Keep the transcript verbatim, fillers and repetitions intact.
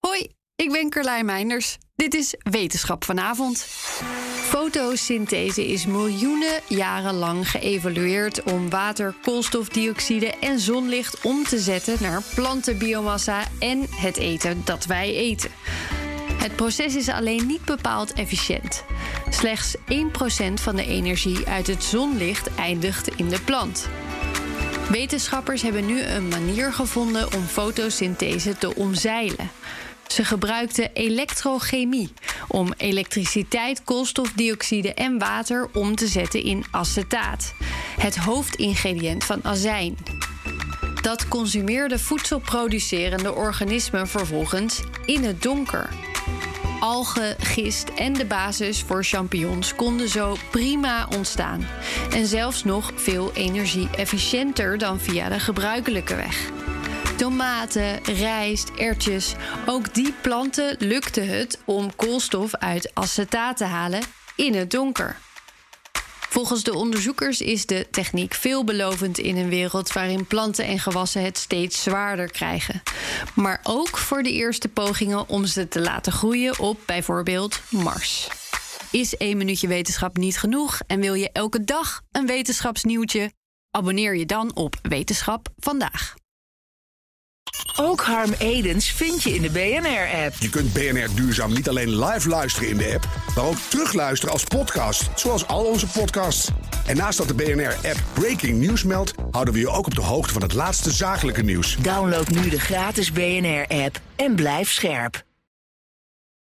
Hoi, ik ben Carlijn Meinders. Dit is Wetenschap vanavond. Fotosynthese is miljoenen jaren lang geëvolueerd om water, koolstofdioxide en zonlicht om te zetten naar plantenbiomassa en het eten dat wij eten. Het proces is alleen niet bepaald efficiënt. Slechts één procent van de energie uit het zonlicht eindigt in de plant. Wetenschappers hebben nu een manier gevonden om fotosynthese te omzeilen. Ze gebruikten elektrochemie om elektriciteit, koolstofdioxide en water om te zetten in acetaat, het hoofdingrediënt van azijn. Dat consumeerden voedselproducerende organismen vervolgens in het donker. Algen, gist en de basis voor champignons konden zo prima ontstaan. En zelfs nog veel energie-efficiënter dan via de gebruikelijke weg. Tomaten, rijst, erwtjes, ook die planten lukte het om koolstof uit acetaat te halen in het donker. Volgens de onderzoekers is de techniek veelbelovend in een wereld waarin planten en gewassen het steeds zwaarder krijgen. Maar ook voor de eerste pogingen om ze te laten groeien op bijvoorbeeld Mars. Is één minuutje wetenschap niet genoeg en wil je elke dag een wetenschapsnieuwtje? Abonneer je dan op Wetenschap Vandaag. Ook Harm Edens vind je in de B N R-app. Je kunt B N R Duurzaam niet alleen live luisteren in de app, maar ook terugluisteren als podcast, zoals al onze podcasts. En naast dat de B N R-app Breaking News meldt, houden we je ook op de hoogte van het laatste zakelijke nieuws. Download nu de gratis B N R-app en blijf scherp.